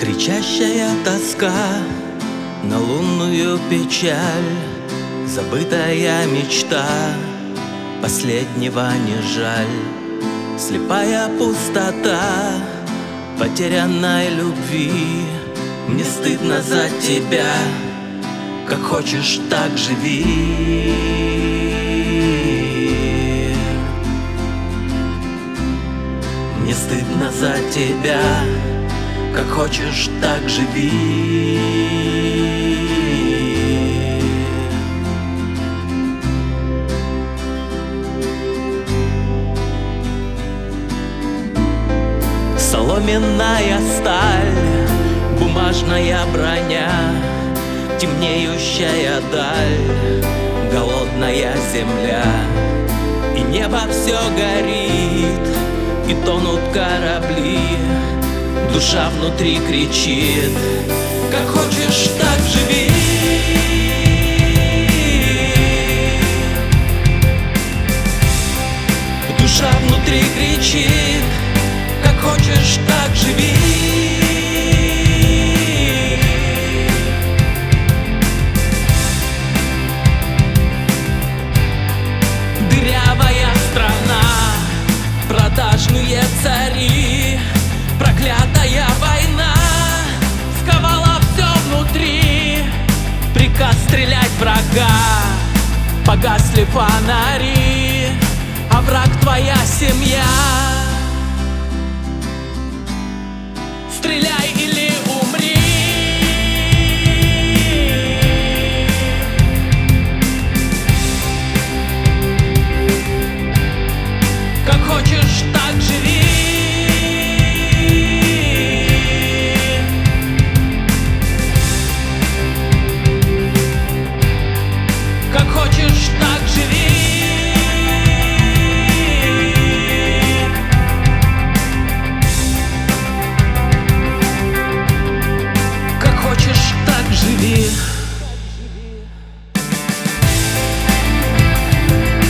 Кричащая тоска на лунную печаль, забытая мечта, последнего не жаль. Слепая пустота потерянной любви. Мне стыдно за тебя, как хочешь, так живи. Мне стыдно за тебя, как хочешь, так живи. Соломенная сталь, бумажная броня, темнеющая даль, голодная земля. И небо все горит, и тонут корабли. Душа внутри кричит: как хочешь, так живи. Душа внутри кричит: как хочешь, так живи. Дырявая страна, продажные цари, проклятая война сковала все внутри. Приказ стрелять врага, погасли фонари, а враг твоя семья. Стреляй или умри. Как хочешь, так живи.